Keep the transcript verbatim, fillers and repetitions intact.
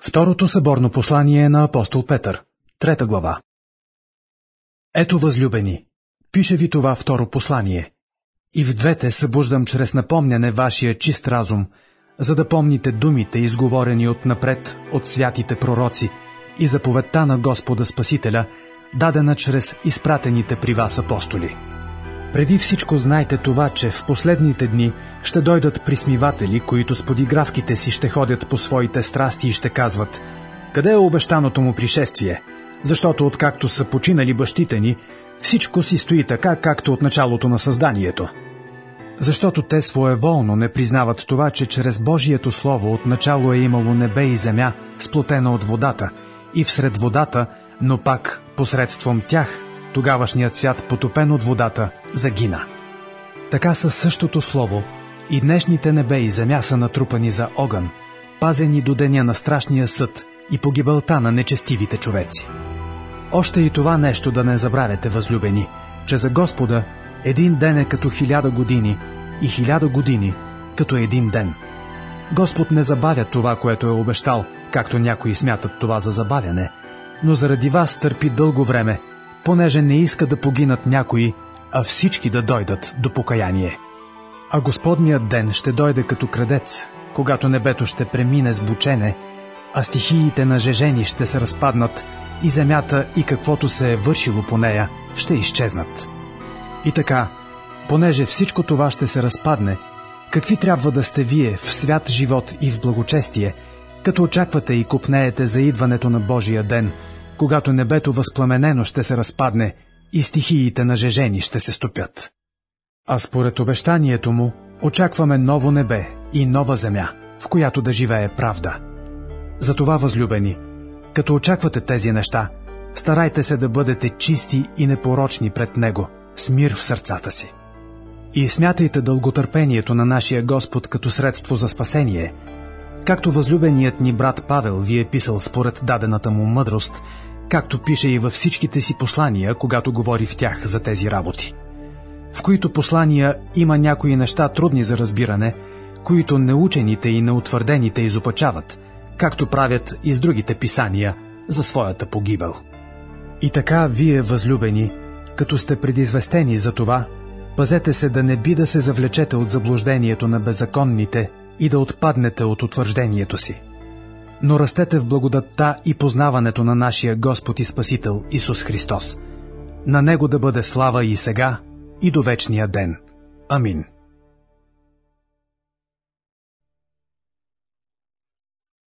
Второто съборно послание на апостол Петър, трета глава. Ето, възлюбени, пише ви това второ послание. И в двете събуждам чрез напомняне вашия чист разум, за да помните думите, изговорени отнапред от святите пророци, и заповедта на Господа Спасителя, дадена чрез изпратените при вас апостоли. Преди всичко знайте това, че в последните дни ще дойдат присмиватели, които с подигравките си ще ходят по своите страсти и ще казват: къде е обещаното му пришествие? Защото откакто са починали бащите ни, всичко си стои така, както от началото на създанието. Защото те своеволно не признават това, че чрез Божието Слово отначало е имало небе и земя, сплотена от водата, и всред водата, но пак посредством тях, тогавашният свят, потопен от водата, загина. Така със същото Слово и днешните небе и земя са натрупани за огън, пазени до деня на страшния съд и погибелта на нечестивите човеци. Още и това нещо да не забравяте, възлюбени, че за Господа един ден е като хиляда години и хиляда години като един ден. Господ не забавя това, което е обещал, както някои смятат това за забавяне, но заради вас търпи дълго време, понеже не иска да погинат някои, а всички да дойдат до покаяние. А Господният ден ще дойде като крадец, когато небето ще премине с бучене, а стихиите на жежени ще се разпаднат и земята и каквото се е вършило по нея ще изчезнат. И така, понеже всичко това ще се разпадне, какви трябва да сте вие в свят живот и в благочестие, като очаквате и копнеете за идването на Божия ден, когато небето възпламенено ще се разпадне и стихиите на жежени ще се стопят. А според обещанието му очакваме ново небе и нова земя, в която да живее правда. Затова, възлюбени, като очаквате тези неща, старайте се да бъдете чисти и непорочни пред Него, с мир в сърцата си. И смятайте дълготърпението на нашия Господ като средство за спасение, както възлюбеният ни брат Павел ви е писал според дадената му мъдрост, както пише и във всичките си послания, когато говори в тях за тези работи. В които послания има някои неща трудни за разбиране, които неучените и неутвърдените изопачават, както правят и с другите писания за своята погибел. И така, вие, възлюбени, като сте предизвестени за това, пазете се да не би да се завлечете от заблуждението на беззаконните и да отпаднете от утвърждението си. Но растете в благодатта и познаването на нашия Господ и Спасител Исус Христос. На Него да бъде слава и сега, и до вечния ден. Амин.